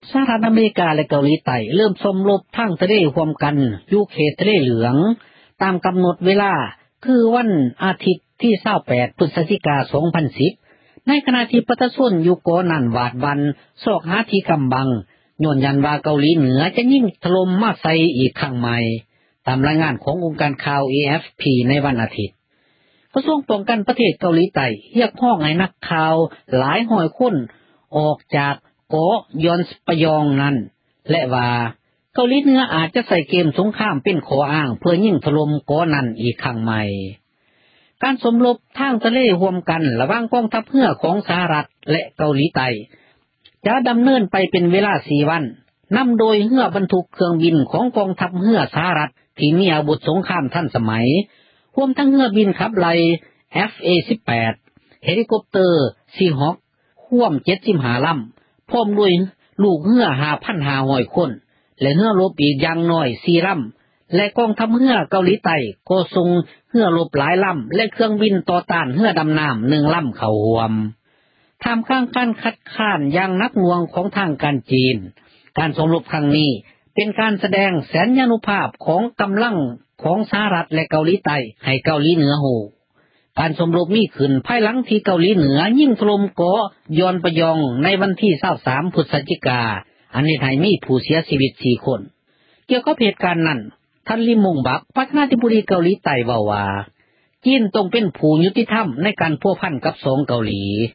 สหรัฐอเมริกาและเกาหลีใต้เริ่มสมรบทางทะเลร่วมกันอยู่เขตทะเลเหลืองตามกำหนดเวลาคือวันอาทิตย์ที่28พฤศจิกายน2010ในขณะที่ประชาชนอยู่เกาะนั้นหวาดหวั่นซอกหาที่กำบังย้อนยันว่าเกาหลีเหนือจะยิงถล่มมาใส่อีกครั้งใหม่ตามรายงานขององค์การข่าว AFP ในวันอาทิตย์กระทรวงป้องกันประเทศเกาหลีใต้เรียกร้องให้นักข่าวหลายร้อยคนออกจากเกาะยอนสปยองนั้นและว่าเกาหลีเหนืออาจจะใส่เกมสงครามเป็นข้ออ้างเพื่อยิงถล่มเกาะนั้นอีกครั้งใหม่การสมรบทางทะเลร่วมกันระหว่างกองทัพเรือของสหรัฐและเกาหลีใต้จะดำเนินไปเป็นเวลา4วันนำโดยเรือบรรทุกเครื่องบินของกองทัพเรือสหรัฐที่มีอาวุธสงครามทันสมัยรวมทั้งเรือบินขับไล่ FA-18 เฮลิคอปเตอร์ Seahawk รวม75ลำพร้อมด้วยลูกเรือ 5,500 คนและเรือรบอีกอย่างน้อย4ลำและกองทัพเรือเกาหลีใต้ก็ส่งเรือรบหลายลำและเครื่องบินต่อต้านเรือดำน้ำ1ลำเข้าร่วมท่ามกลางการคัดค้านอย่างหนักหน่วงของทางการจีนการสมรบครั้งนี้เป็นการแสดงสัญญานุภาพของกำลังของสหรัฐและเกาหลีใต้ให้เกาหลีเหนือรู้การสมรบมีขึ้นภายหลังที่เกาหลีเหนือยิงถล่มเกาะยอนปยองในวันที่23พฤศจิกายนอันนี้ให้มีผู้เสียชีวิต4คนเกี่ยวกับเหตุการณ์นั้นท่านลิมมงบักประธานาธิบดีเกาหลีใต้ว่าจีนต้องเป็นผู้ยุติธรรมในการพัวพันกับสองเกาหลี